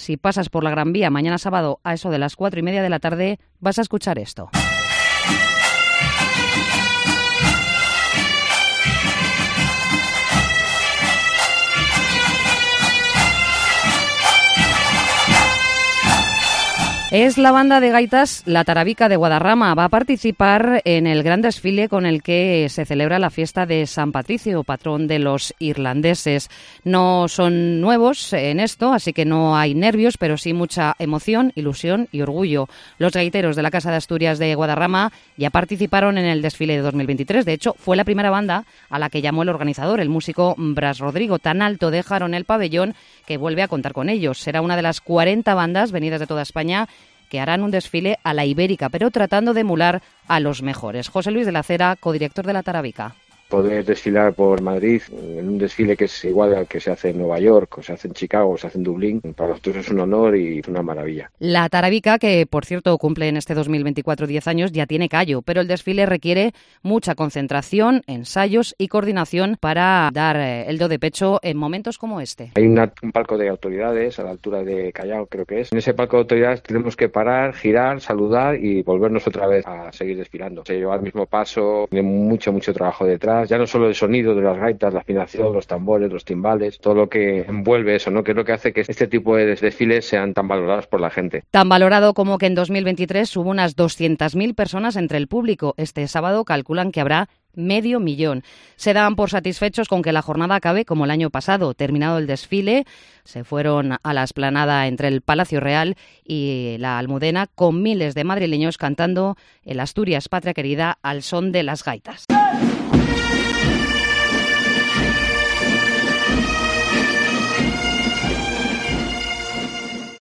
Si pasas por la Gran Vía mañana sábado a eso de las 4:30 de la tarde, vas a escuchar esto. Es la banda de gaitas La Tarabica de Guadarrama. Va a participar en el gran desfile con el que se celebra la fiesta de San Patricio, patrón de los irlandeses. No son nuevos en esto, así que no hay nervios, pero sí mucha emoción, ilusión y orgullo. Los gaiteros de la Casa de Asturias de Guadarrama ya participaron en el desfile de 2023. De hecho, fue la primera banda a la que llamó el organizador, el músico Bras Rodrigo. Tan alto dejaron el pabellón que vuelve a contar con ellos. Será una de las 40 bandas venidas de toda España que harán un desfile a la ibérica, pero tratando de emular a los mejores. José Luis de la Cera, codirector de La Tarabica. Poder desfilar por Madrid en un desfile que es igual al que se hace en Nueva York, o se hace en Chicago, o se hace en Dublín, para nosotros es un honor y una maravilla. La Tarabica, que por cierto cumple en este 2024 10 años, ya tiene callo, pero el desfile requiere mucha concentración, ensayos y coordinación para dar el do de pecho en momentos como este. Hay un palco de autoridades a la altura de Callao, creo que es. En ese palco de autoridades tenemos que parar, girar, saludar y volvernos otra vez a seguir desfilando. Se lleva el mismo paso, tiene mucho trabajo detrás. Ya no solo el sonido de las gaitas, la afinación, los tambores, los timbales, todo lo que envuelve eso, ¿no? Que es lo que hace que este tipo de desfiles sean tan valorados por la gente. Tan valorado como que en 2023 hubo unas 200.000 personas entre el público. Este sábado calculan que habrá 500.000. Se dan por satisfechos con que la jornada acabe como el año pasado. Terminado el desfile, se fueron a la explanada entre el Palacio Real y la Almudena con miles de madrileños cantando el Asturias Patria Querida al son de las gaitas.